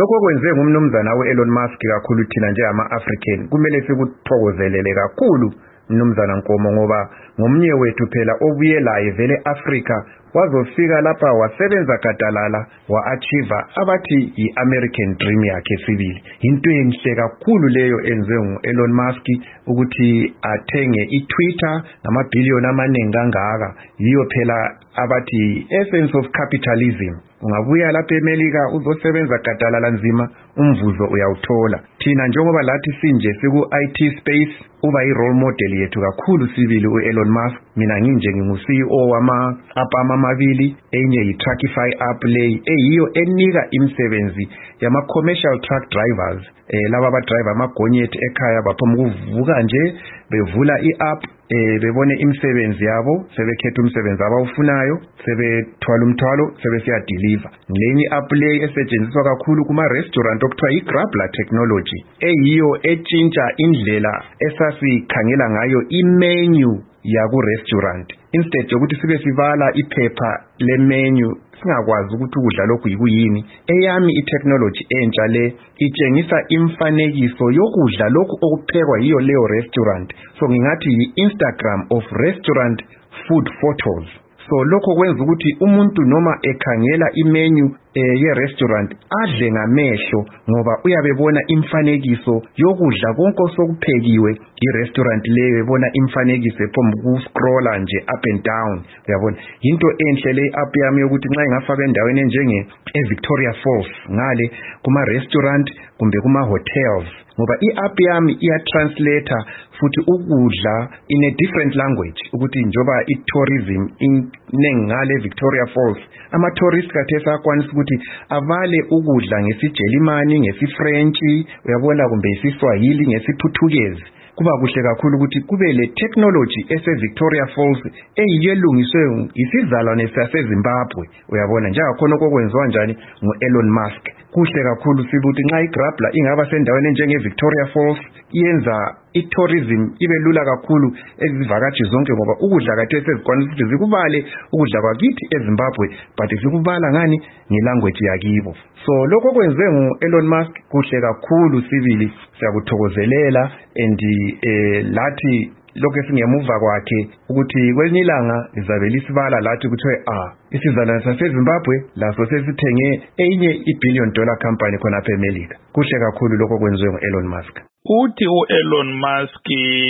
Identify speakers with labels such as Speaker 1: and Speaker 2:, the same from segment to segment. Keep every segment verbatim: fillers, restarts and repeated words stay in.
Speaker 1: lokho kwenze ngumnumzana we-Elon Musk kakhulu thina njengama-African kumele sikuthokozelele kakhulu mnumzana Nkomo ngoba ngomnye wethu phela obuyelayo vele Africa wazofika lapha wasebenza gadalala wa-achieve abathi i-American dream yakhe sibili. Into enhle kakhulu leyo enze ngu-Elon Musk ukuthi athenge i-Twitter namabhiliyoni amaningi kangaka. Yiyo phela abathi essence of capitalism. Ungabuya lapha eMelika uzosebenza gadalala nzima umvuzo uyawuthola. Thina njengoba lathi sinje siku-I T space uba i-role model yethu kakhulu sibili u-Elon Musk. Mina nginje ngingu-C E O wama-app amabili, enye yi-Truckify app leyi eyiyo enika imisebenzi yama-commercial truck drivers. Eh laba abadriver amagonyeti ekhaya baphuma ukuvuka nje bevula i-app eh bebone imisebenzi yabo sebekhetha umsebenzi abawufunayo sebethwala umthwalo sebesiya deliver. Lenye i-app leyi esetshenziswa kakhulu kuma restaurant okuthiwa i-Grabler technology eyiyo etshintsha indlela esasikhangela ngayo i-menu yaku restaurant. Instead yokuthi sibe sibala iphepha le menu singakwazi ukuthi ukudla lokhu yikuyini, eyami i-technology entsha le itshengisa imfanekiso yokudla lokhu okuphekwa yiyo leyo restaurant. So ngingathi yi-Instagram of restaurant food photos. So lokho kwenza ukuthi umuntu noma ekhangela imenu eh, ye restaurant adle ngamehlo ngoba uyabebona imfanekiso yokudla konke osokuphekiwe i-restaurant leyo ebona imfanekiso ephomba ukuscrolla nje up and down. Uyabona into enhle le app yami yokuthi nxa ingafaka endaweni enjenge eVictoria Falls ngale kuma restaurant kumbe kuma hotels ngoba i-app yami iya-translator futhi ukudla in a different language ukuthi njoba i-tourism inengale Victoria Falls ama-tourist kathesi akwanisa ukuthi avale ukudla ngesiJelimani, ngesifrentshi, uyabona kumbe isiswahili, ngesiphuthukezi. Kuba kuhle kakhulu ukuthi kube le technology ese Victoria Falls eyiyelungiswe isizalwane saseZimbabwe. Uyabona njalo khona okwenziwa njani ngo-Elon Musk. Kuhle kakhulu sibuthi nxa iGrabler ingaba sendaweni njenge Victoria Falls yenza i-tourism ibe lula kakhulu ezivakashi zonke ngoba ukudla kathesi sezikwanisa ukuthi zikubale ukudla kwakithi eZimbabwe but zikubala ngani ngelanguage yakibo. So lokho kwenze ngu-Elon Musk kuhle kakhulu sibili siyakuthokozelela and eh lathi lokho esingemuva kwakhe ukuthi kwelinye ilanga lizabe lisibala lathi kuthiwe ah isizalwane saseZimbabwe laso sesithenge enye i-billion dollar company khona apha eMelika. Kuhle kakhulu lokho kwenziwe ngu-Elon Musk.
Speaker 2: Uthi u-Elon Musk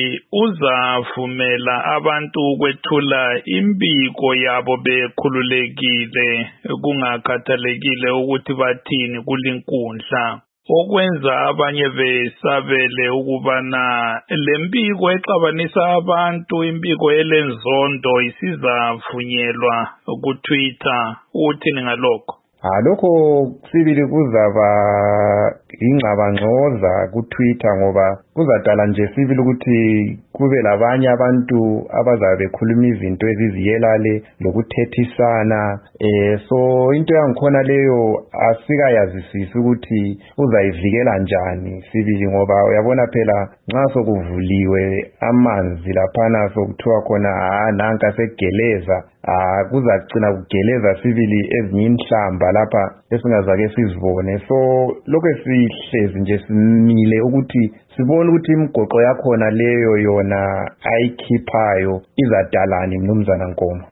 Speaker 2: uzavumela abantu ukwethula imbiko yabo bekhululekile kungakhathalekile ukuthi bathini kulinkundla, okwenza abanye besabele ukubana lempiko exabanisa abantu impiko elenzondo isizavunyelwa ku Twitter. Uthini ngalokho?
Speaker 1: Ah lokho sibili kuzaba ingcabangcoza ku Twitter ngoba kuzadala nje sibili ukuthi kube labanye abantu abazabe bekhuluma izinto eziziyelale lokuthethisana. Eh so into yangikhona leyo asikayazisisi ukuthi uzayivikela njani sibili ngoba uyabona phela nxa sokuvuliwe amanzi laphana sokuthiwa khona ah nanka segeleza ah kuzagcina kugeleza sibili ezinye inhlamba lapha esingazake sizibone. So lokho sihlezi nje simile ukuthi sibone ukuthi imigoqo yakhona leyo yona ayikhiphayo izadalani mnumzana Nkomo.